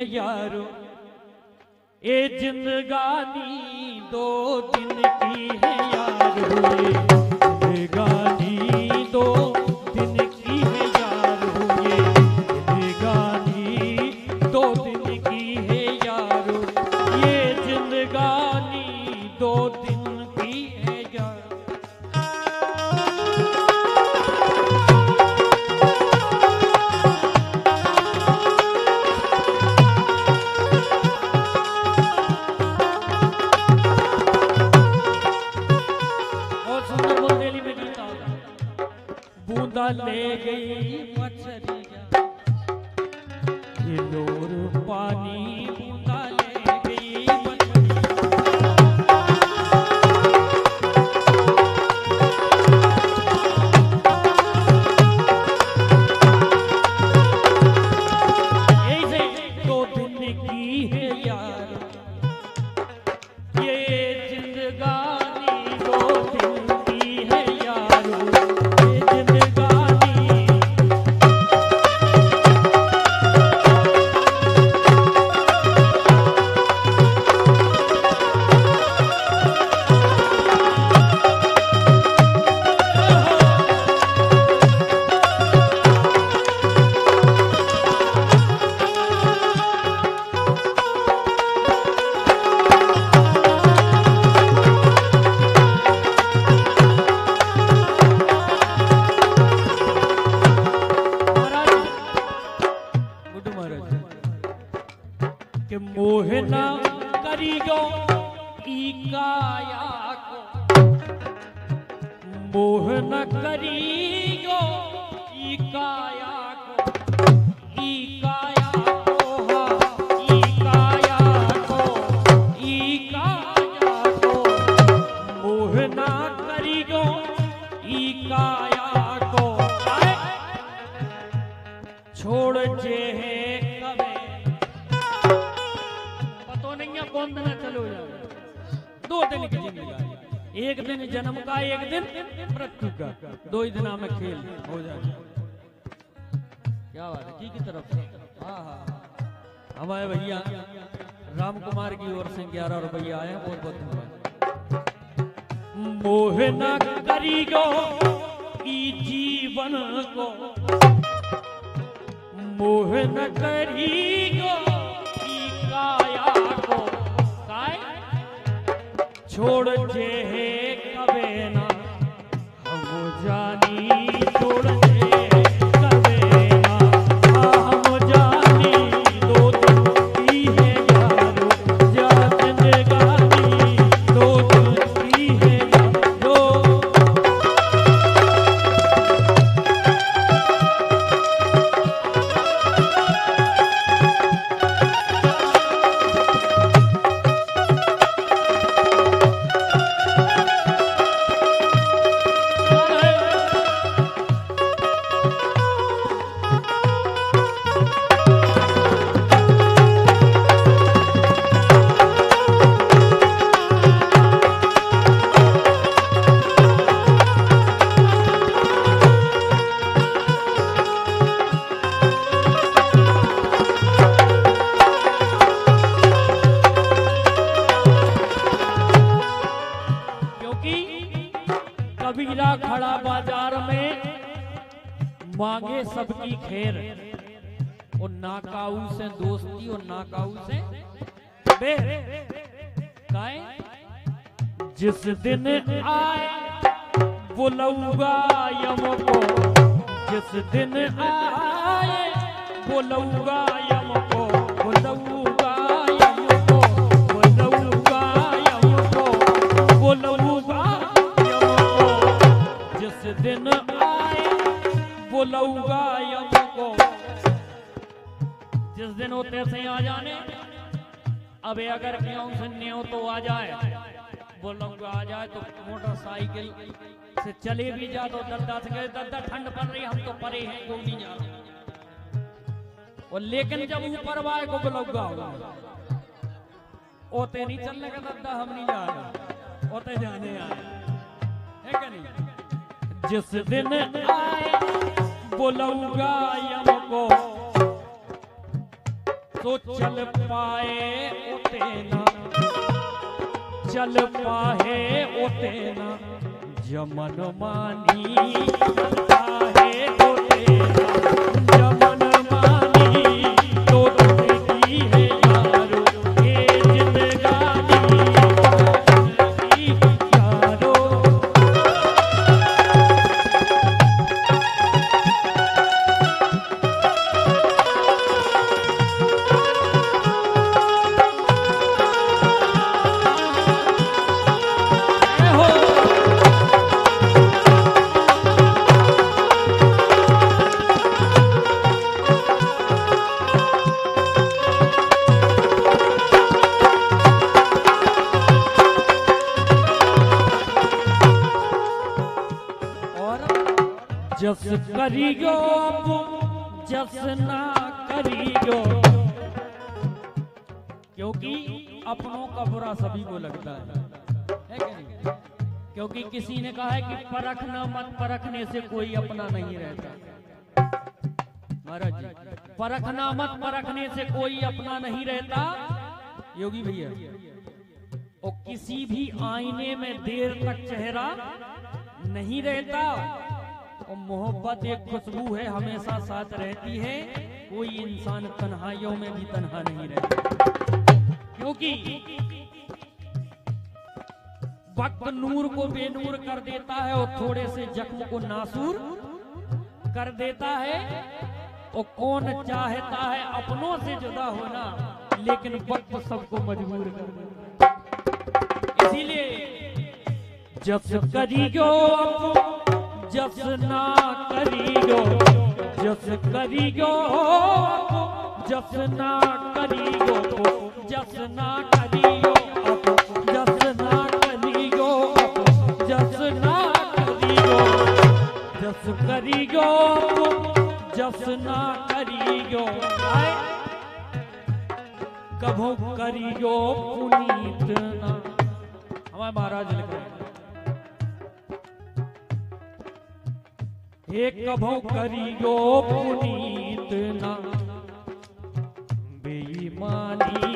यारो ए जिंदगानी 2 दिन की है यारो, ये जिंदगानी 2 दिन की है यारो, ये जिंदगानी 2 दिन की है यारो, ये जिंदगानी 2 दिन की है यारो। बूंदा ले गई मछलियाँ हिलोर पानी, बूंदा ले गई मछलियाँ। ऐसे 2 दिन की है यार, ये जिंदगानी 2 दिन की है यारो, के मोहना करियो ई काया को, मोहना करियो ई काया को, ई काया को, हाँ ई काया को, ई काया को, मोहना करियो ई काया को, छोड़ जे कौन दिन चलो जाए। 2 दिन की जिंदगी, 1 दिन जन्म का, 1 दिन मृत्यु का, 2 ही दिन में खेल हो जाए। क्या बात है की तरफ से? हाँ हमारे भैया राम कुमार की ओर से 11 रुपया आए, बहुत बहुत धन्यवाद। मोहना करियो ई जीवन को, मोहना करियो ई काया को, छोड़ जे कबे ना हम जानी, छोड़ जे कबे ना हम जानी, 2 दिन की है यारो, जा जिंदगानी 2 दिन की है यारो। कबीरा खड़ा बाजार में मांगे सबकी खैर, और नाकाऊ से दोस्ती और नाकाऊ से बैर। जिस दिन आए बुलाऊंगा यम को, जिस दिन आए बुलाऊंगा यम को, बुलाऊंगा यम को, बुलाऊंगा यम को, बुलाऊंगा दिन आए बुलाऊंगा यम को। जिस दिन होते से आ जाने, अब अगर क्यों सुनने हो तो आ जाए, बुलाऊंगा आ जाए तो मोटरसाइकिल से चले भी जा तो दद्दा से गए, दद्दा ठंड पड़ रही, हम तो परे हैं को नहीं जा रहे, और लेकिन जब ऊपर वाले को बुलाऊंगा ओते नहीं चलने का दद्दा, हम नहीं जा रहे, ओते जाने आए है क्या नहीं। जिस दिन आए बुलाऊंगा यम को, सो चल पाए ओते ना, चल पाए ओते ना, जमन मानी चाहे ओते ना, जमन मानी तो की है यारो ये जिंदगानी यारो। जस करियो जस ना करियो, क्योंकि अपनों का बुरा सभी को लगता है कि नहीं? क्योंकि किसी ने कहा है कि परखना मत, परखने से कोई अपना नहीं रहता। महाराज जी, परखना मत, परखने से कोई अपना नहीं रहता योगी भैया। और किसी भी आईने में देर तक चेहरा नहीं रहता। और मोहब्बत एक खुशबू है, हमेशा साथ रहती है। कोई इंसान तन्हाइयों में भी तन्हा नहीं रहता, क्योंकि वक्त नूर को बेनूर कर देता है और थोड़े से जख्म को नासूर कर देता है। और कौन चाहता है अपनों से जुदा होना, लेकिन वक्त सबको मजबूर कर देता है। इसीलिए जस करियो जस ना करियो, जस करियो जस ना करियो, जस ना करियो, जस ना करियो, जस ना करियो, जस करियो जस ना करियो, कभो करियो पुनीत ना। हमारे महाराज लिख रहे हैं, एक कभो करियो पुनीत ना, बेईमानी